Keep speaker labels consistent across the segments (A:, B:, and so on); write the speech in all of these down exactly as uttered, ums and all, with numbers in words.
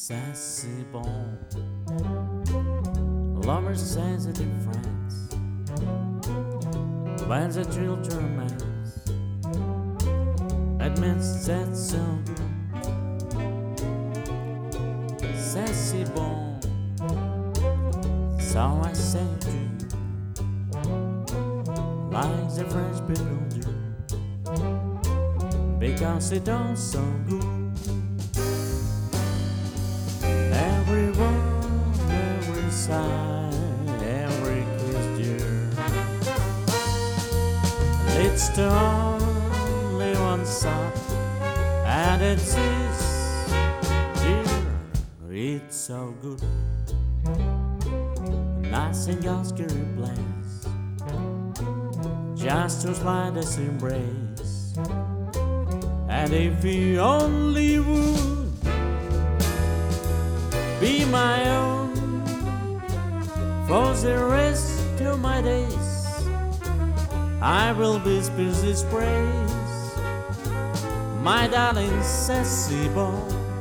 A: Ça c'est bon. Lovers says it in France. When the children mass, admits that's so good. Ça c'est bon. So I say to you, like the French people do, because it don't so good. Every word, every sigh, every kiss, dear, it's the only one side, and it's this, dear, it's so good. Nothing else can replace just your slightest embrace. And if you only would be my own for the rest of my days, I will whisper this praise, my darling sassy boy.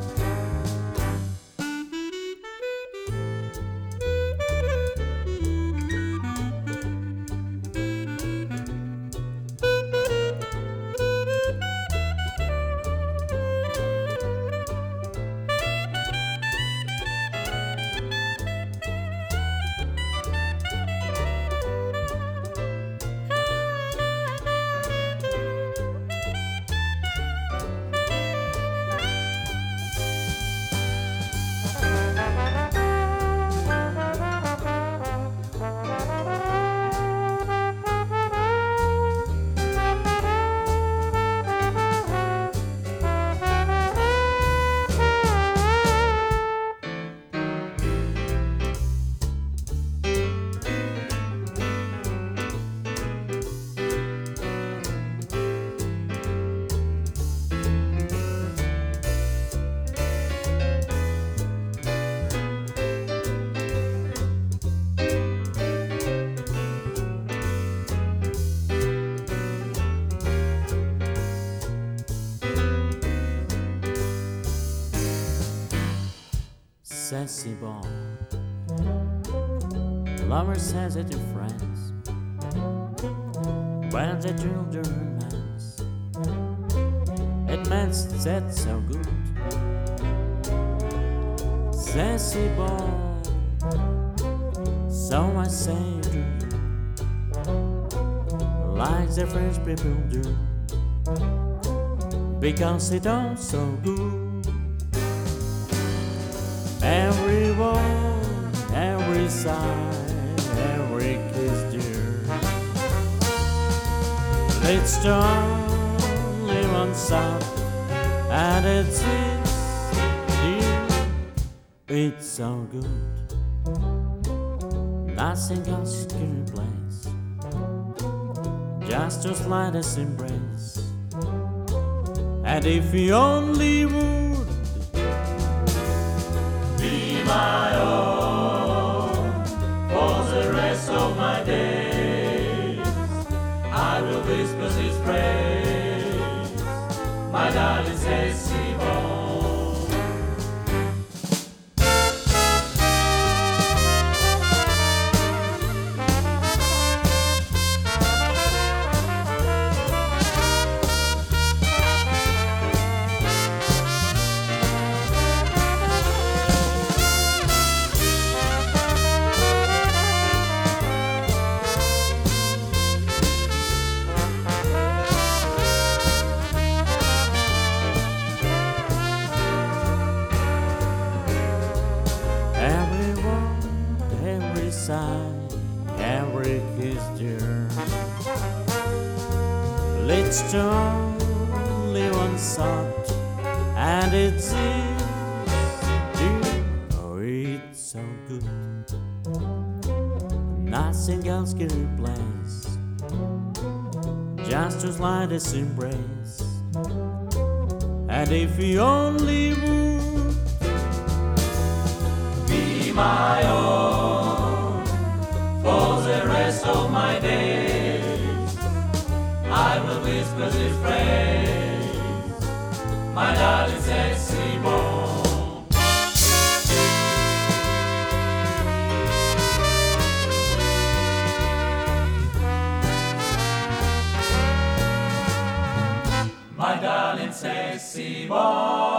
A: Ça c'est bon. Lover says it in France. When the children dance, it means that's so good. Ça c'est bon. So I say to you, like the French people do, because it all so good. Every word, every sigh, every kiss, dear, it's the only one side, and it's this, dear, it's so good. Nothing else can replace just your slightest embrace. And if you only would be my own for the rest of my days, I will whisper this praise, my darling sassy boy. Every word, every sigh, every kiss, dear, it's the only one thought, and it's this, dear, oh, it's so good. Nothing else can replace just your slightest embrace. And if you only would be my own for the rest of my days, I will whisper this phrase, my darling sexy boy. Pessimo.